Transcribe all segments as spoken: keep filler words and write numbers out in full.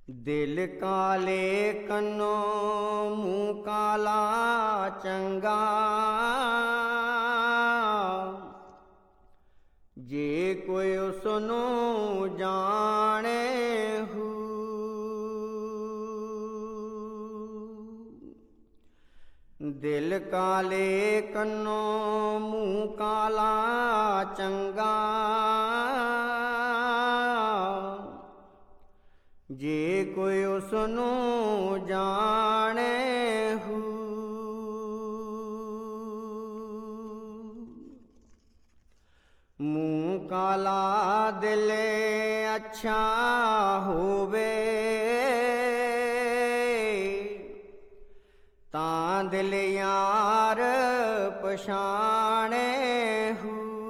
दिल काले कन्नों मुँह काला चंगा, जे कोई उसनू जाने हू। दिल काले कन्नों मुँह काला चंगा, जे कोई उसनू जाने हू। मुँह काला दिल अच्छा होवे, तां दिल यार पछाणे हू।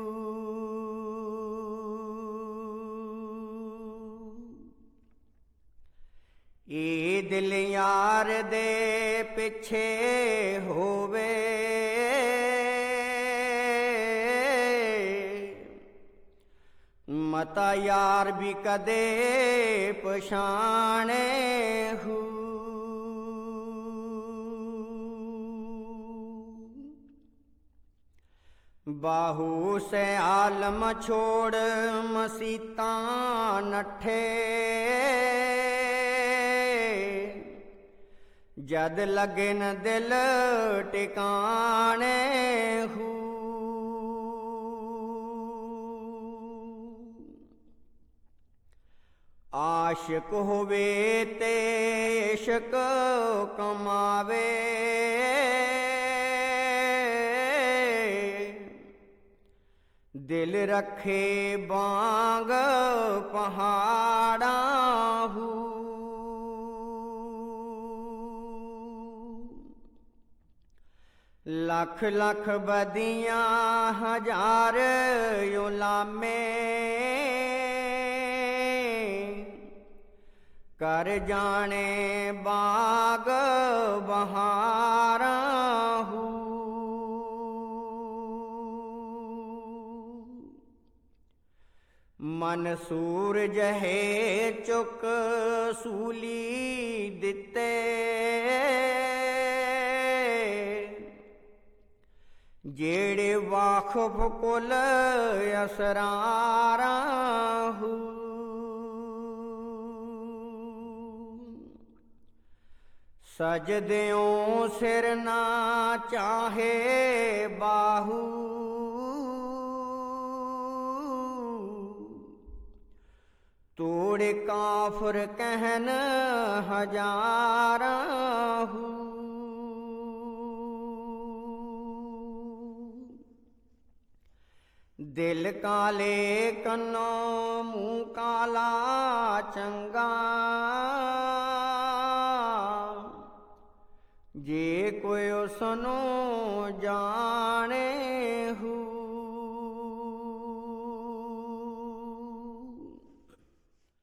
ये दिल यार दे पिछे होवे, मता यार भी कदे पछाणे हू। बाहू से आलम छोड़ मसीता नठे, जद लगे न दिल टिकाने हू। आशिक होवे ते इश्क कमावे, दिल रखे बांग पहाड़ा हू। लख लख बदियां हजार उलामे, कर जाने बाग बहारा हू। मनसूर जहे चुक सूली दिते, जेड़े वाखफ कुल असरारा हू। सजद्यों सिर ना चाहे बाहू, तोड़े काफर कहन हजारा हू। दिल काले कन्नों मुँह काला चंगा, जे कोई उसनू जाने